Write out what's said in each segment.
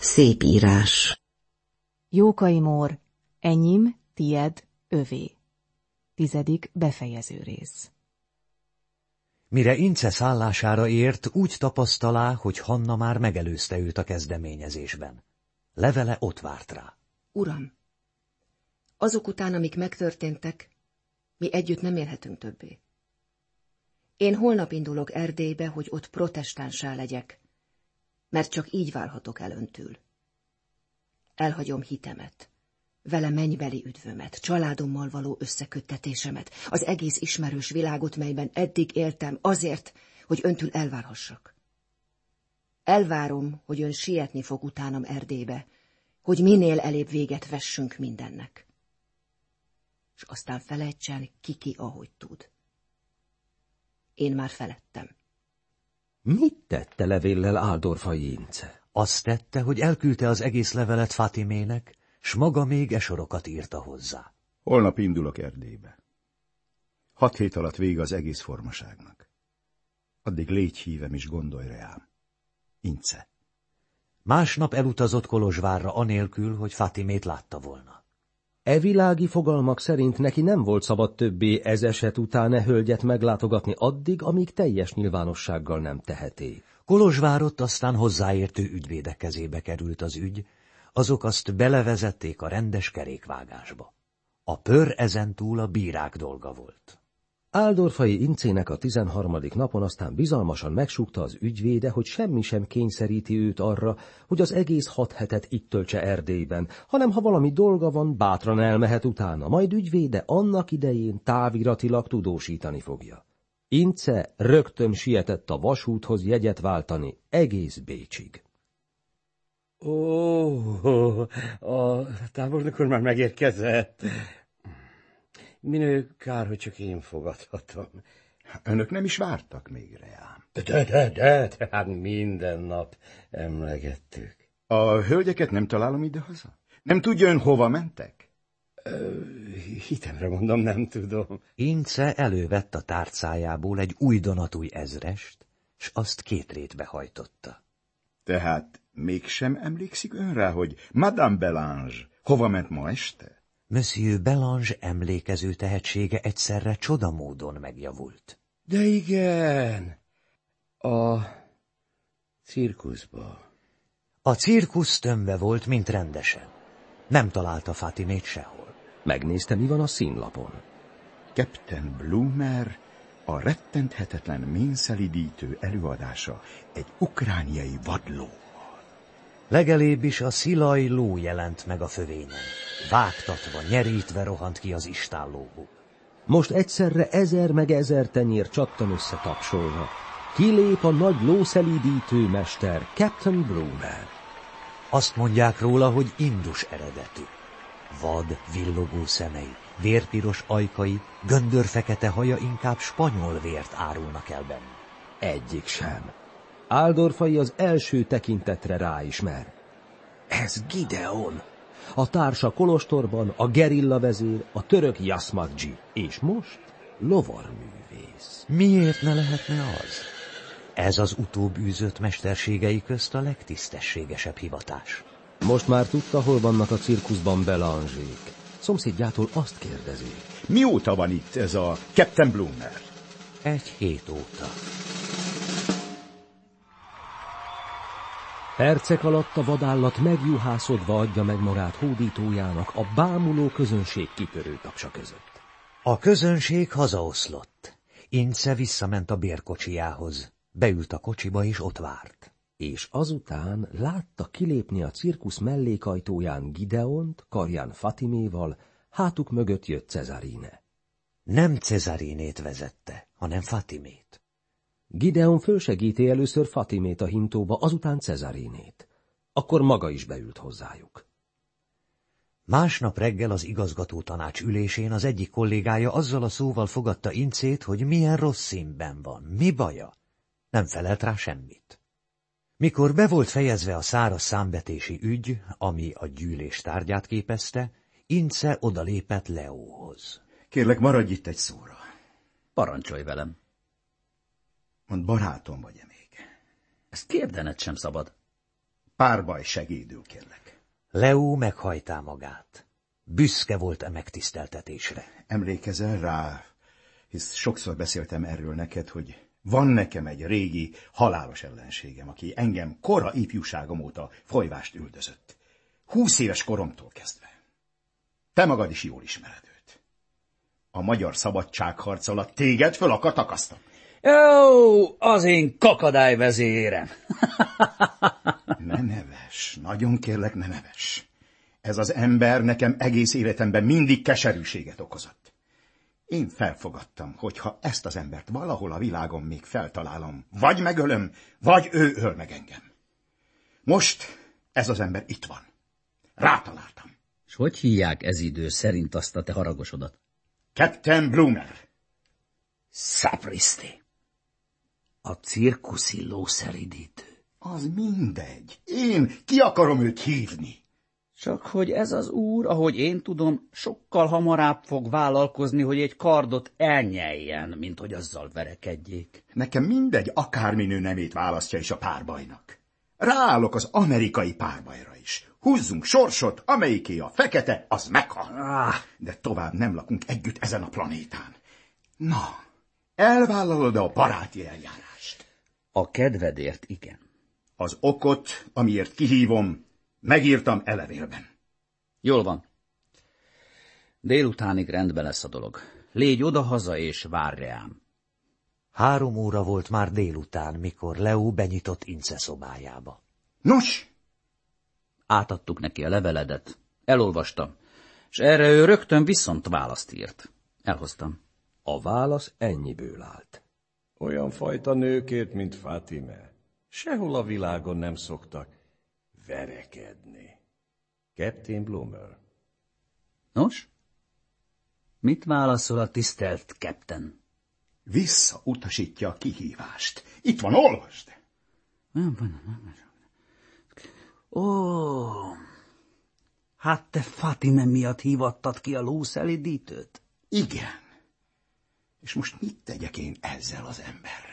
Szép írás. Jókai Mór, enyém, tied, övé. 10. befejező rész. Mire Ince szállására ért, úgy tapasztalá, hogy Hanna már megelőzte őt a kezdeményezésben. Levele ott várt rá. Uram, azok után, amik megtörténtek, mi együtt nem élhetünk többé. Én holnap indulok Erdélybe, hogy ott protestánsá legyek, mert csak így válhatok el öntől. Elhagyom hitemet, vele mennybeli üdvömet, családommal való összeköttetésemet, az egész ismerős világot, melyben eddig éltem, azért, hogy öntől elvárhassak. Elvárom, hogy ön sietni fog utánam Erdélybe, hogy minél elébb véget vessünk mindennek. És aztán felejtsen ki, ahogy tud. Én már feledtem. Mit tette levéllel Áldorfai Ince? Azt tette, hogy elküldte az egész levelet Fatimének, s maga még sorokat írta hozzá. Holnap indulok Erdélybe. 6 hét alatt vége az egész formaságnak. Addig légy hívem és gondolj rám. Ince. Másnap elutazott Kolozsvárra anélkül, hogy Fatimét látta volna. E világi fogalmak szerint neki nem volt szabad többé ez eset után hölgyet meglátogatni addig, amíg teljes nyilvánossággal nem teheti. Kolozsvárott aztán hozzáértő ügyvédek kezébe került az ügy, azok azt belevezették a rendes kerékvágásba. A pör ezentúl a bírák dolga volt. Áldorfai Incének a 13. napon aztán bizalmasan megsúgta az ügyvéde, hogy semmi sem kényszeríti őt arra, hogy az egész 6 hetet itt töltse Erdélyben, hanem ha valami dolga van, bátran elmehet utána, majd ügyvéde annak idején táviratilag tudósítani fogja. Ince rögtön sietett a vasúthoz jegyet váltani egész Bécsig. A tábornok úr már megérkezett. Minő, kár, hogy csak én fogadhatom. Önök nem is vártak még reám. De, hát minden nap emlegettük. A hölgyeket nem találom idehaza? Nem tudja ön, hova mentek? Hitemre mondom, nem tudom. Ince elővett a tárcájából egy újdonatúj ezrest, s azt 2 rétbe hajtotta. Tehát mégsem emlékszik ön rá, hogy Madame Belange hova ment ma este? Monsieur Belange emlékező tehetsége egyszerre csodamódon megjavult. De igen, a cirkuszba. A cirkusz tömve volt, mint rendesen. Nem találta Fatimét sehol. Megnézte, mi van a színlapon. Captain Bloomer, a rettenthetetlen ménszelidítő előadása egy ukrániai vadló. Legelébb is a szilaj ló jelent meg a fövényen. Vágtatva, nyerítve rohant ki az istállóból. Most egyszerre 1000 meg 1000 tenyér csattan össze tapsolva. Kilép a nagy lószelídítő mester, Captain Bloomer. Azt mondják róla, hogy indus eredetű. Vad, villogó szemei, vérpiros ajkai, göndörfekete haja inkább spanyol vért árulnak el benne. Egyik sem. Áldorfai az első tekintetre ráismer. Ez Gideon! A társa kolostorban, a gerilla vezér, a török Yasmagdzsi, és most lovarművész. Miért ne lehetne az? Ez az utóbb űzött mesterségei közt a legtisztességesebb hivatás. Most már tudta, hol vannak a cirkuszban Belangék. Szomszédjától azt kérdezi. Mióta van itt ez a Captain Bloomer? 1 hét óta. Percek alatt a vadállat megjuhászodva adja meg magát hódítójának a bámuló közönség kitörő tapsa között. A közönség hazaoszlott. Ince visszament a bérkocsijához. Beült a kocsiba, és ott várt. És azután látta kilépni a cirkusz mellékajtóján Gideont, karján Fatiméval, hátuk mögött jött Cezarine. Nem Cezarinét vezette, hanem Fatimét. Gideon fölsegíti először Fatimét a hintóba, azután Cezarinét. Akkor maga is beült hozzájuk. Másnap reggel az igazgató tanács ülésén az egyik kollégája azzal a szóval fogadta Incét, hogy milyen rossz színben van, mi baja. Nem felelt rá semmit. Mikor be volt fejezve a száraz számvetési ügy, ami a gyűlés tárgyát képezte, Ince odalépett Leóhoz. Kérlek, maradj itt egy szóra. Parancsolj velem. Mondd, barátom vagy-e még? Ezt kérdened sem szabad. Párbaj segédül, kérlek. Leó meghajtá magát. Büszke volt megtiszteltetésre. Emlékezel rá, hisz sokszor beszéltem erről neked, hogy van nekem egy régi, halálos ellenségem, aki engem kora ifjúságom óta folyvást üldözött. 20 éves koromtól kezdve. Te magad is jól ismered őt. A magyar szabadságharc alatt téged föl akart akasztani. Ó, az én kakadályvezérem. Ne neves, nagyon kérlek, ne neves. Ez az ember nekem egész életemben mindig keserűséget okozott. Én felfogadtam, hogy ha ezt az embert valahol a világon még feltalálom, vagy megölöm, vagy ő öl meg engem. Most ez az ember itt van. Rátaláltam. És hogy hívják ez idő szerint azt a te haragosodat? Captain Bloomer. Sapristi. A cirkuszi lószeridítő. Az mindegy. Én ki akarom őt hívni? Csak hogy ez az úr, ahogy én tudom, sokkal hamarabb fog vállalkozni, hogy egy kardot elnyeljen, mint hogy azzal verekedjék. Nekem mindegy, akárminő nemét választja is a párbajnak. Ráállok az amerikai párbajra is. Húzzunk sorsot, amelyiké a fekete, az meghal. De tovább nem lakunk együtt ezen a planétán. Na, elvállalod a baráti eljárást? A kedvedért igen. Az okot, amiért kihívom, megírtam elevélben. Jól van. Délutánig rendben lesz a dolog. Légy odahaza és várj rám. 3 óra volt már délután, mikor Leó benyitott Ince szobájába. Nos? Átadtuk neki a leveledet. Elolvastam. És erre ő rögtön viszont választ írt. Elhoztam. A válasz ennyiből állt. Olyan fajta nőkért, mint Fatime, sehol a világon nem szoktak verekedni. Captain Bloomer. Nos? Mit válaszol a tisztelt Captain? Visszautasítja a kihívást. Itt van, olvasd! Ó, hát te Fatime miatt hívattad ki a lószelidítőt? Igen. És most mit tegyek én ezzel az emberrel?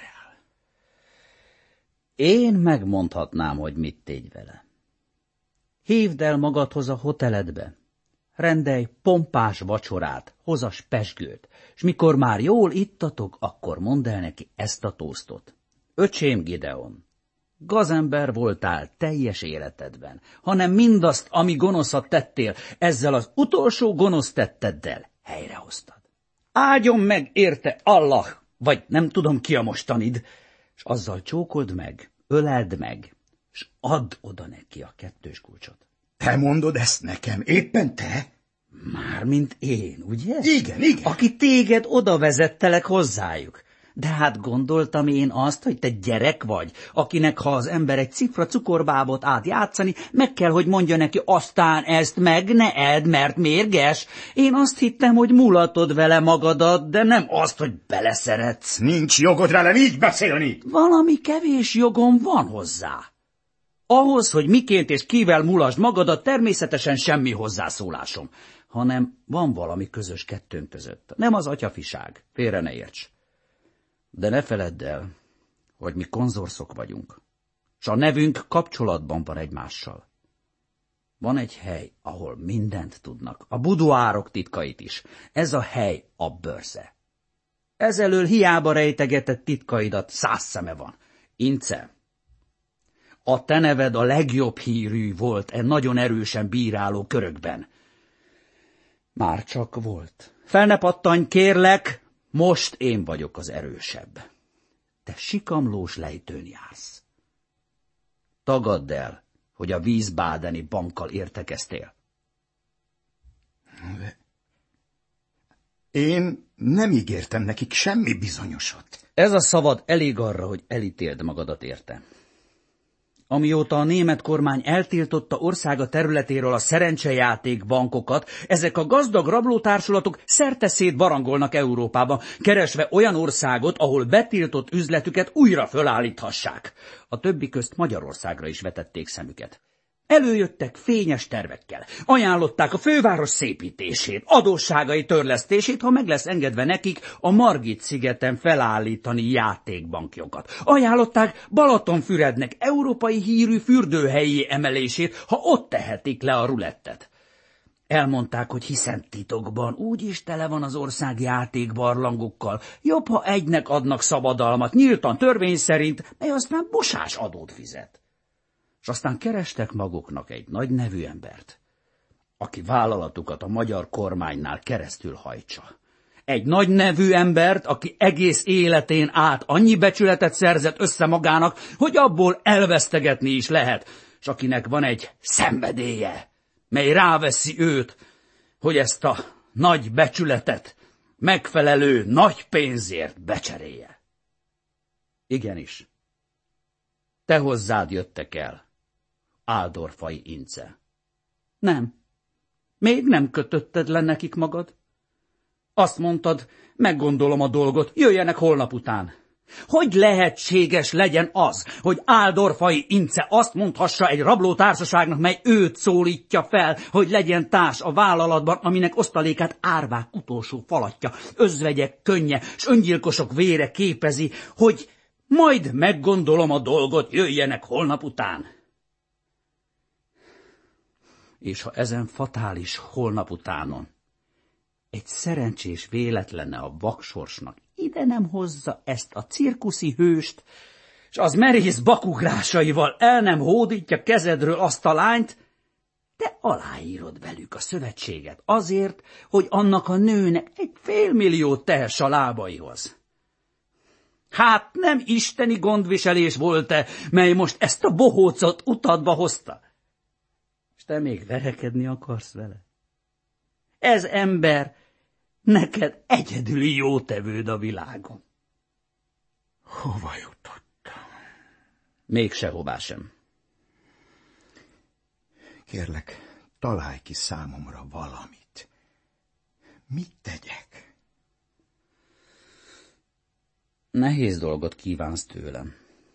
Én megmondhatnám, hogy mit tégy vele. Hívd el magadhoz a hoteledbe. Rendelj pompás vacsorát, hozas pezsgőt, s mikor már jól ittatok, akkor mondd el neki ezt a tóztot. Öcsém Gideon, gazember voltál teljes életedben, hanem mindazt, ami gonoszat tettél, ezzel az utolsó gonosz tetteddel helyrehoztad. Áldjon meg érte Allah, vagy nem tudom ki a mostanid, s azzal csókold meg, öleld meg, s add oda neki a 2 kulcsot. Te mondod ezt nekem, éppen te? Mármint én, ugye? Igen, igen. Aki téged oda vezettelek hozzájuk. De hát gondoltam én azt, hogy te gyerek vagy, akinek ha az ember egy cifra cukorbábot átjátszani, meg kell, hogy mondja neki, aztán ezt meg ne edd, mert mérges. Én azt hittem, hogy mulatod vele magadat, de nem azt, hogy beleszeretsz. Nincs jogod velem így beszélni. Valami kevés jogom van hozzá. Ahhoz, hogy miként és kivel mulasd magadat, természetesen semmi hozzászólásom, hanem van valami közös kettőnk között. Nem az atyafiság, félre ne érts. De ne feledd el, hogy mi konzorszok vagyunk, s a nevünk kapcsolatban van egymással. Van egy hely, ahol mindent tudnak, a buduárok titkait is. Ez a hely a bőrze. Ezelől hiába rejtegetett titkaidat 100 szeme van. Ince, a te neved a legjobb hírű volt nagyon erősen bíráló körökben. Már csak volt. Fel ne pattanj, kérlek, most én vagyok az erősebb. Te sikamlós lejtőn jársz. Tagadd el, hogy a Wiesbadeni bankkal értekeztél. De én nem ígértem nekik semmi bizonyosat. Ez a szavad elég arra, hogy elítéld magadat érte. Amióta a német kormány eltiltotta országa területéről a szerencsejáték bankokat, ezek a gazdag rablótársulatok szerteszét barangolnak Európába, keresve olyan országot, ahol betiltott üzletüket újra fölállíthassák. A többi közt Magyarországra is vetették szemüket. Előjöttek fényes tervekkel, ajánlották a főváros szépítését, adósságai törlesztését, ha meg lesz engedve nekik a Margit-szigeten felállítani játékbankjogat. Ajánlották Balatonfürednek európai hírű fürdőhelyi emelését, ha ott tehetik le a rulettet. Elmondták, hogy hiszen titokban úgyis tele van az ország játékbarlangokkal, jobb, ha egynek adnak szabadalmat, nyíltan törvény szerint, mely aztán bosás adót fizet. És aztán kerestek maguknak egy nagy nevű embert, aki vállalatukat a magyar kormánynál keresztül hajtsa. Egy nagy nevű embert, aki egész életén át annyi becsületet szerzett össze magának, hogy abból elvesztegetni is lehet, s akinek van egy szenvedélye, mely ráveszi őt, hogy ezt a nagy becsületet megfelelő nagy pénzért becserélje. Igenis, te hozzád jöttek el, Áldorfai Ince. Nem, még nem kötötted le nekik magad. Azt mondtad, meggondolom a dolgot, jöjjenek holnap után. Hogy lehetséges legyen az, hogy Áldorfai Ince azt mondhassa egy rablótársaságnak, mely őt szólítja fel, hogy legyen társ a vállalatban, aminek osztalékát árvák utolsó falatja, özvegyek könnye, s öngyilkosok vére képezi, hogy majd meggondolom a dolgot, jöjjenek holnap után. És ha ezen fatális holnap utánon egy szerencsés véletlenne a vaksorsnak ide nem hozza ezt a cirkuszi hőst, s az merész bakugrásaival el nem hódítja kezedről azt a lányt, te aláírod velük a szövetséget azért, hogy annak a nőnek egy félmilliót tehess a lábaihoz. Hát nem isteni gondviselés volt-e, mely most ezt a bohócot utadba hozta? És te még verekedni akarsz vele? Ez ember neked egyedüli jótevőd a világon. Hova jutottam? Még sehová sem. Kérlek, találj ki számomra valamit. Mit tegyek? Nehéz dolgot kívánsz tőlem.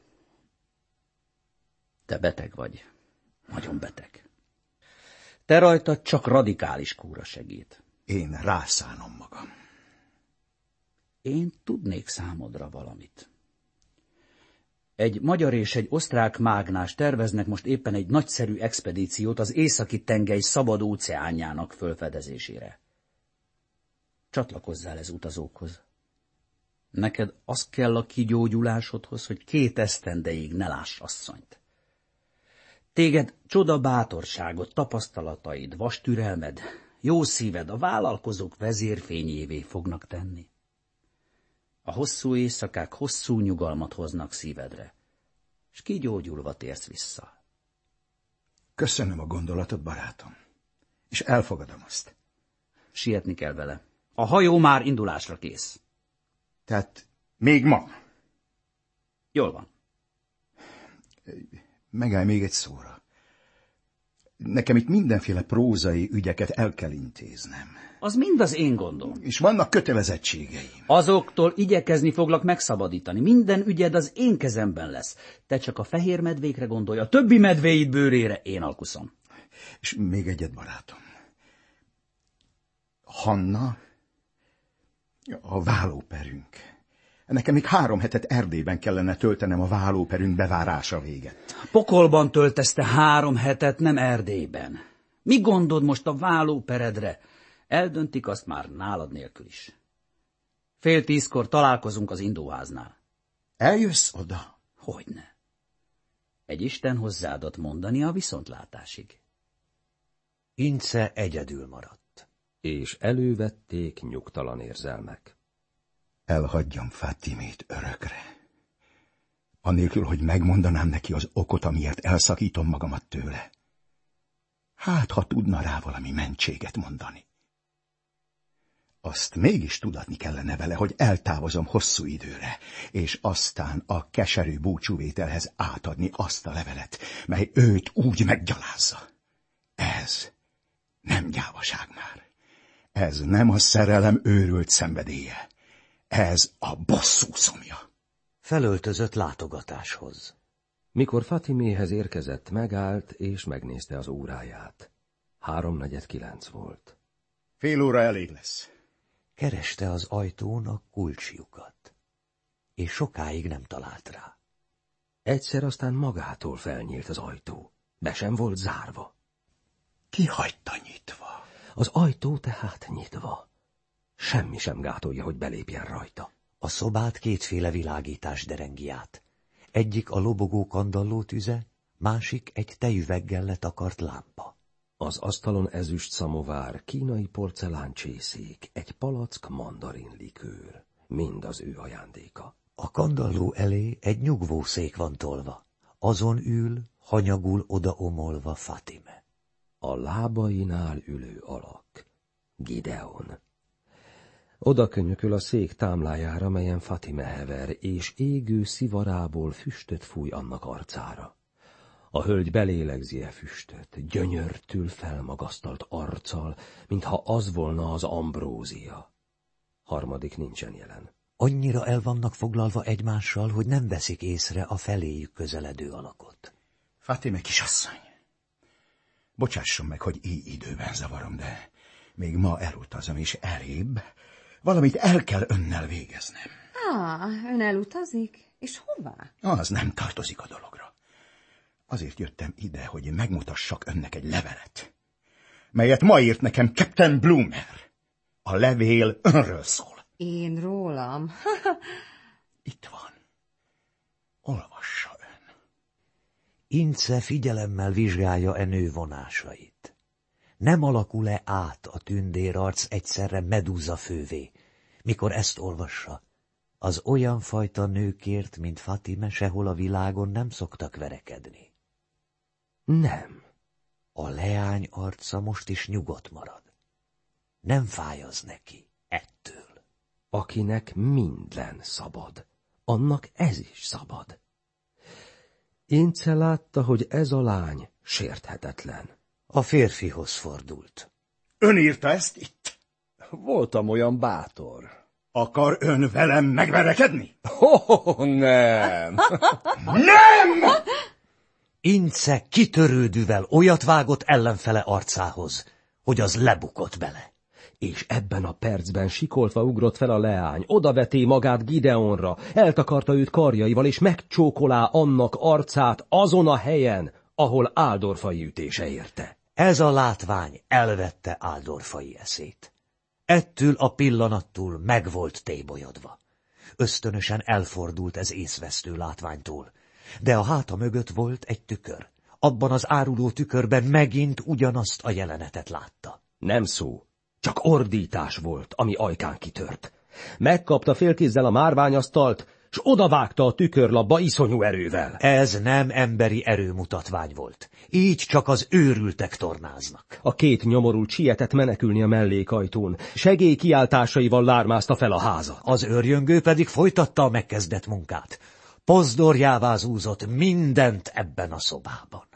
Te beteg vagy. Nagyon beteg. Te rajtad csak radikális kúra segít. Én rászánom magam. Én tudnék számodra valamit. Egy magyar és egy osztrák mágnás terveznek most éppen egy nagyszerű expedíciót az északi-tengely szabad óceánjának fölfedezésére. Csatlakozzál ez utazókhoz. Neked az kell a kigyógyulásodhoz, hogy 2 esztendeig ne láss asszonyt. Téged csoda bátorságot, tapasztalataid, vas türelmed, jó szíved a vállalkozók vezérfényévé fognak tenni. A hosszú éjszakák hosszú nyugalmat hoznak szívedre, s kigyógyulva térsz vissza. Köszönöm a gondolatot, barátom, és elfogadom azt. Sietni kell vele. A hajó már indulásra kész. Tehát még ma? Jól van. Megállj még egy szóra. Nekem itt mindenféle prózai ügyeket el kell intéznem. Az mind az én gondom. És vannak kötelezettségeim. Azoktól igyekezni foglak megszabadítani. Minden ügyed az én kezemben lesz. Te csak a fehér medvékre gondolj, a többi medvéid bőrére én alkuszom. És még egyet, barátom. Hanna, a vállóperünk. Nekem még 3 hetet Erdélyben kellene töltenem a vállóperünk bevárása véget. Pokolban töltesz te 3 hetet, nem Erdélyben. Mi gondod most a vállóperedre? Eldöntik azt már nálad nélkül is. 9:30 találkozunk az indóháznál. Eljössz oda? Hogyne. Egy Isten hozzáadott mondani a viszontlátásig. Ince egyedül maradt. És elővették nyugtalan érzelmek. Elhagyjam Fatimét örökre. Anélkül, hogy megmondanám neki az okot, amiért elszakítom magamat tőle. Hát, ha tudna rá valami mentséget mondani. Azt mégis tudatni kellene vele, hogy eltávozom hosszú időre, és aztán a keserű búcsúvételhez átadni azt a levelet, mely őt úgy meggyalázza. Ez nem gyávaság már. Ez nem a szerelem őrült szenvedélye. Ez a bosszú szomja. Felöltözött látogatáshoz. Mikor Fatiméhez érkezett, megállt és megnézte az óráját. 8:45 volt. Fél óra elég lesz. Kereste az ajtón a kulcsjukat, és sokáig nem talált rá. Egyszer aztán magától felnyílt az ajtó. Be sem volt zárva. Ki hagyta nyitva? Az ajtó tehát nyitva. Semmi sem gátolja, hogy belépjen rajta. A szobát kétféle világítás derengi át. Egyik a lobogó kandalló tüze, másik egy tejüveggel letakart lámpa. Az asztalon ezüst szamovár, kínai porceláncsészék, egy palack mandarinlikőr, mind az ő ajándéka. A kandalló elé egy nyugvószék van tolva. Azon ül, hanyagul odaomolva Fatime. A lábainál ülő alak. Gideon. Oda könyököl a szék támlájára, melyen Fatime hever, és égő szivarából füstöt fúj annak arcára. A hölgy belélegzi a füstöt, gyönyörtül felmagasztalt arccal, mintha az volna az ambrózia. Harmadik nincsen jelen. Annyira el vannak foglalva egymással, hogy nem veszik észre a feléjük közeledő alakot. Fatime kisasszony, bocsásson meg, hogy így időben zavarom, de még ma elutazom, és elébb valamit el kell önnel végeznem. Ön elutazik? És hová? Az nem tartozik a dologra. Azért jöttem ide, hogy megmutassak önnek egy levelet, melyet ma írt nekem Captain Bloomer. A levél önről szól. Én rólam? Itt van. Olvassa ön. Ince figyelemmel vizsgálja nő vonásait. Nem alakul-e át a tündérarc egyszerre medúza fővé, mikor ezt olvassa? Az olyan fajta nőkért, mint Fatime, sehol a világon nem szoktak verekedni. Nem. A leány arca most is nyugodt marad. Nem fáj az neki ettől. Akinek minden szabad, annak ez is szabad. Ince látta, hogy ez a lány sérthetetlen. A férfihoz fordult. Ön írta ezt itt? Voltam olyan bátor. Akar ön velem megverekedni? Nem! Nem! Ince kitörődűvel olyat vágott ellenfele arcához, hogy az lebukott bele. És ebben a percben sikoltva ugrott fel a leány, odaveté magát Gideonra, eltakarta őt karjaival, és megcsókolá annak arcát azon a helyen, ahol áldorfai ütése érte. Ez a látvány elvette áldorfai eszét. Ettől a pillanattól meg volt tébolyodva. Ösztönösen elfordult ez észvesztő látványtól, de a háta mögött volt egy tükör. Abban az áruló tükörben megint ugyanazt a jelenetet látta. Nem szó, csak ordítás volt, ami ajkán kitört. Megkapta félkézzel a márványasztalt, s odavágta a tükörlapba iszonyú erővel. Ez nem emberi erőmutatvány volt. Így csak az őrültek tornáznak. A két nyomorult sietett menekülni a mellékajtón. Segélykiáltásaival lármázta fel a házat. Az őrjöngő pedig folytatta a megkezdett munkát. Pozdorjává zúzott mindent ebben a szobában.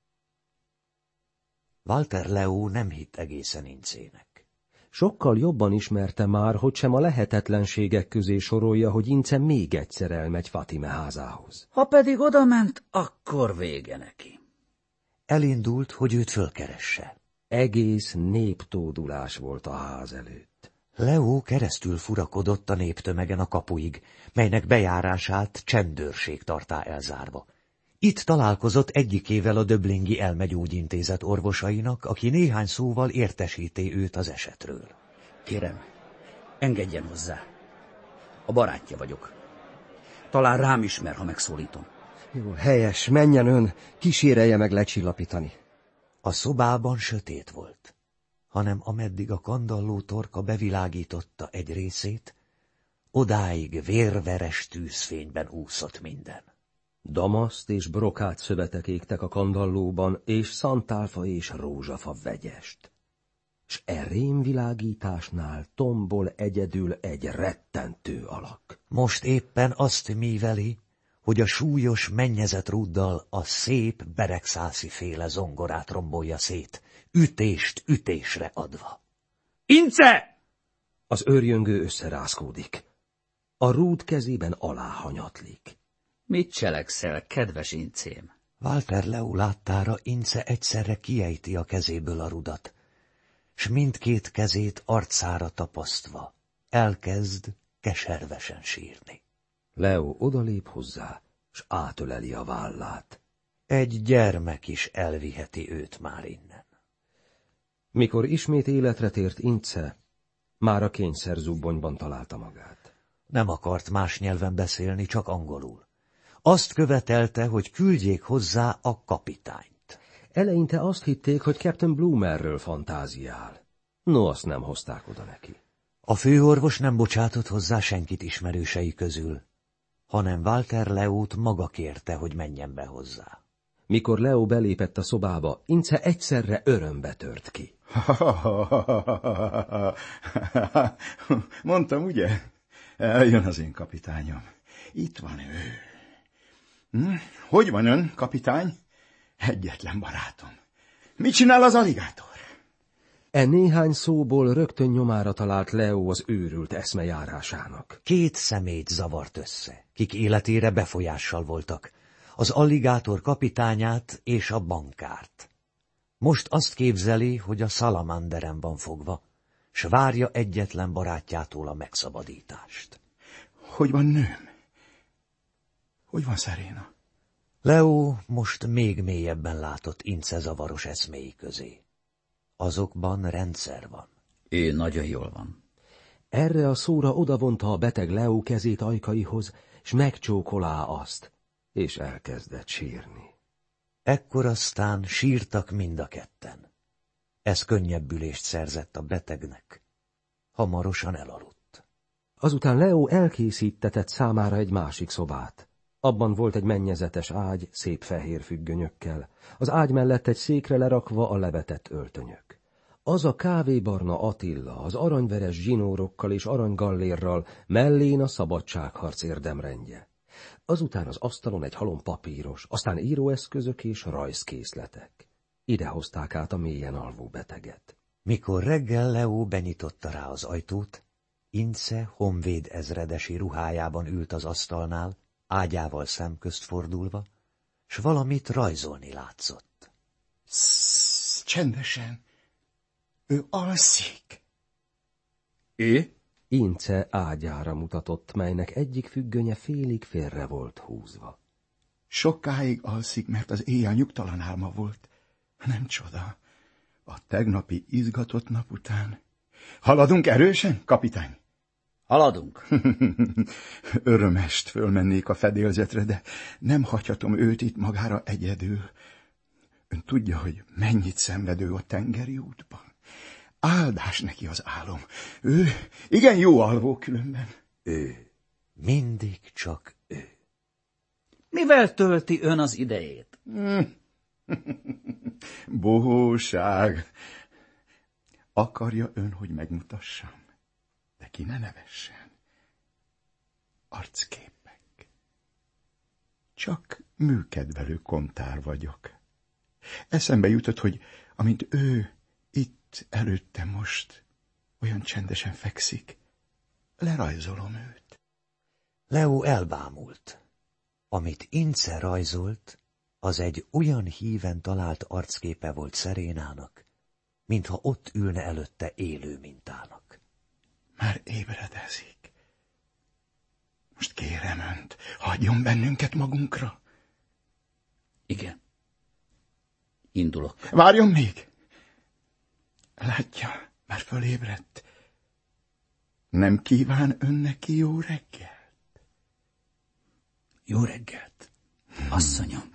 Walter Leo nem hitt egészen Incének. Sokkal jobban ismerte már, hogy sem a lehetetlenségek közé sorolja, hogy Ince még egyszer elmegy Fatime házához. Ha pedig odament, akkor vége neki. Elindult, hogy őt fölkeresse. Egész néptódulás volt a ház előtt. Leo keresztül furakodott a néptömegen a kapuig, melynek bejárását csendőrség tartá elzárva. Itt találkozott egyikével a Döblingi elmegyógyintézet orvosainak, aki néhány szóval értesíté őt az esetről. Kérem, engedjen hozzá. A barátja vagyok. Talán rám ismer, ha megszólítom. Jó, helyes, menjen ön, kísérelje meg lecsillapítani. A szobában sötét volt, hanem ameddig a kandalló torka bevilágította egy részét, odáig vérveres tűzfényben úszott minden. Damaszt és brokát szövetek égtek a kandallóban, és szantálfa és rózsafa vegyest. S rémvilágításnál tombol egyedül egy rettentő alak. Most éppen azt míveli, hogy a súlyos mennyezetrúddal a szép beregszászi féle zongorát rombolja szét, ütést ütésre adva. Ince! Az őrjöngő összerázkódik. A rúd kezében aláhanyatlik. Mit cselekszel, kedves Incém? Walter Leó láttára Ince egyszerre kiejti a kezéből a rudat, s mindkét kezét arcára tapasztva elkezd keservesen sírni. Leo odalép hozzá, s átöleli a vállát. Egy gyermek is elviheti őt már innen. Mikor ismét életre tért Ince, már a kényszerzubbonyban találta magát. Nem akart más nyelven beszélni, csak angolul. Azt követelte, hogy küldjék hozzá a kapitányt. Eleinte azt hitték, hogy Captain Bloomerről fantáziál. No, azt nem hozták oda neki. A főorvos nem bocsátott hozzá senkit ismerősei közül, hanem Walter Leót maga kérte, hogy menjen be hozzá. Mikor Leo belépett a szobába, Ince egyszerre örömbe tört ki. Mondtam, ugye? Eljön az én kapitányom. Itt van ő. Hogy van ön, kapitány? Egyetlen barátom. Mit csinál az aligátor? Néhány szóból rögtön nyomára talált Leo az őrült eszmejárásának. Két személyt zavart össze, kik életére befolyással voltak, az alligátor kapitányát és a bankárt. Most azt képzeli, hogy a Salamanderen van fogva, s várja egyetlen barátjától a megszabadítást. Hogy van nőm? Hogy van Serena? Leo most még mélyebben látott Ince zavaros eszméi közé. Azokban rendszer van. Ő nagyon jól van. Erre a szóra odavonta a beteg Leo kezét ajkaihoz, s megcsókolá azt, és elkezdett sírni. Ekkor aztán sírtak mind a ketten. Ez könnyebbülést szerzett a betegnek. Hamarosan elaludt. Azután Leo elkészítetett számára egy másik szobát. Abban volt egy mennyezetes ágy, szép fehér függönyökkel. Az ágy mellett egy székre lerakva a levetett öltönyök. Az a kávébarna Attila, az aranyveres zsinórokkal és aranygallérral, mellén a szabadságharc érdemrendje. Azután az asztalon egy halom papíros, aztán íróeszközök és rajzkészletek. Ide hozták át a mélyen alvó beteget. Mikor reggel Leo benyitotta rá az ajtót, Ince honvéd ezredesi ruhájában ült az asztalnál, ágyával szemközt fordulva, s valamit rajzolni látszott. Csendesen. Ő alszik. Ő? Ince ágyára mutatott, melynek egyik függönye félig félre volt húzva. Sokáig alszik, mert az éjjel nyugtalan álma volt. Nem csoda. A tegnapi izgatott nap után. Haladunk erősen, kapitány? Haladunk. Örömest fölmennék a fedélzetre, de nem hagyhatom őt itt magára egyedül. Ön tudja, hogy mennyit szenvedő a tengeri útban. Áldás neki az álom. Ő igen jó alvó különben. Ő. Mindig csak ő. Mivel tölti ön az idejét? Bohóság. Akarja ön, hogy megmutassam? De ki ne nevessen. Arcképek. Csak műkedvelő kontár vagyok. Eszembe jutott, hogy amint ő itt előtte most olyan csendesen fekszik, lerajzolom őt. Leo elbámult. Amit Ince rajzolt, az egy olyan híven talált arcképe volt Serénának, mintha ott ülne előtte élő mintának. Már ébredezik. Most kérem önt, hagyjon bennünket magunkra. Igen. Indulok. Várjon még! Látja, már fölébredt. Nem kíván ön neki jó reggelt? Jó reggelt, asszonyom.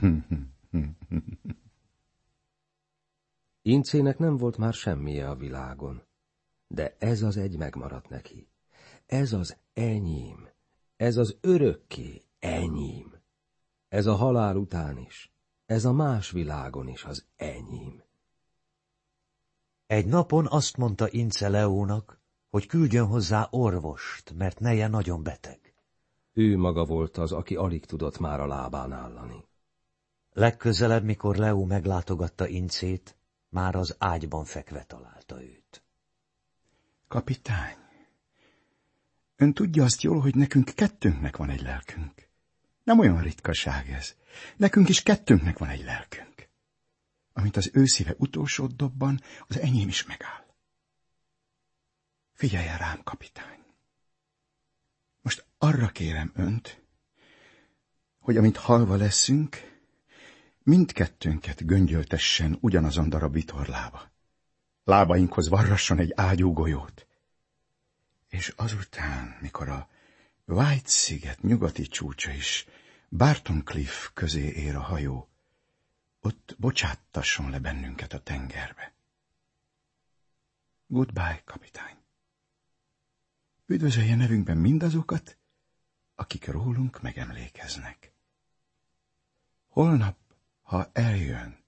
Incének nem volt már semmije a világon, de ez az egy megmaradt neki. Ez az enyém, ez az örökké enyém. Ez a halál után is, ez a más világon is az enyém. Egy napon azt mondta Ince Leónak, hogy küldjön hozzá orvost, mert neje nagyon beteg. Ő maga volt az, aki alig tudott már a lábán állani. Legközelebb, mikor Leo meglátogatta Incét, már az ágyban fekve találta őt. Kapitány, ön tudja azt jól, hogy nekünk kettőnknek van egy lelkünk. Nem olyan ritkaság ez. Nekünk is kettőnknek van egy lelkünk. Amint az ő szíve utolsót dobban, az enyém is megáll. Figyeljen rám, kapitány. Most arra kérem önt, hogy amint halva leszünk, mindkettőnket göngyöltessen ugyanazon darab vitorlába. Lábainkhoz varrasson egy ágyúgolyót. És azután, mikor a White-sziget nyugati csúcsa is Barton Cliff közé ér a hajó, ott bocsáttasson le bennünket a tengerbe. Goodbye, kapitány. Üdvözölje nevünkben mindazokat, akik rólunk megemlékeznek. Holnap, ha eljön,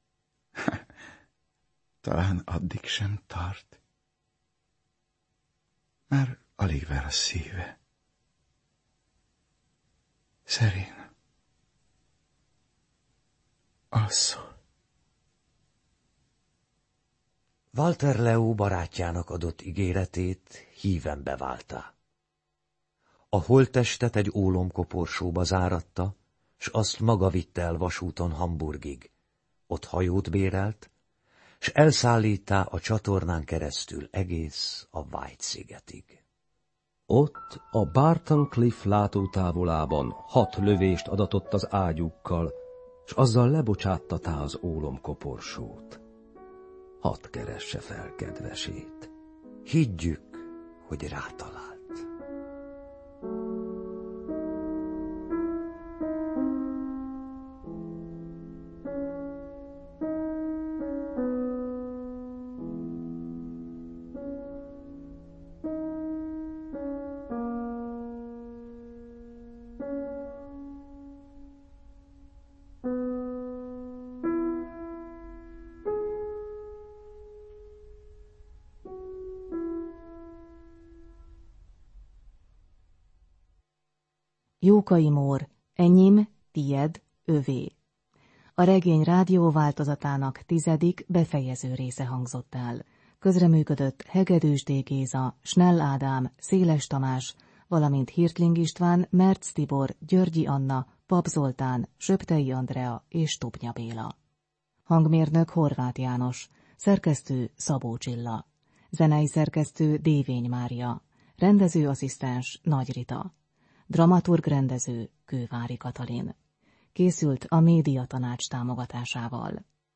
talán addig sem tart. Már alig ver a szíve. Szeréna. Alszol. Walter Leo barátjának adott ígéretét híven beváltá. A holttestet egy ólomkoporsóba záratta, s azt maga vitte el vasúton Hamburgig. Ott hajót bérelt, s elszállíttá a csatornán keresztül egész a White-szigetig. Ott a Barton Cliff látótávolában 6 lövést adatott az ágyúkkal, s azzal lebocsáttatá az ólomkoporsót. Hadd keresse fel kedvesét. Higgyük, hogy rátalált. Jókai Mór, enyém, tied, övé. A regény rádióváltozatának 10. befejező része hangzott el. Közreműködött Hegedűs D. Géza, Snell Ádám, Széles Tamás, valamint Hirtling István, Merc Tibor, Györgyi Anna, Pap Zoltán, Söptei Andrea és Tubnya Béla. Hangmérnök Horváth János, szerkesztő Szabó Csilla, zenei szerkesztő Dévény Mária, rendezőasszisztens Nagy Rita. Dramaturg rendező Kővári Katalin. Készült a Médiatanács támogatásával.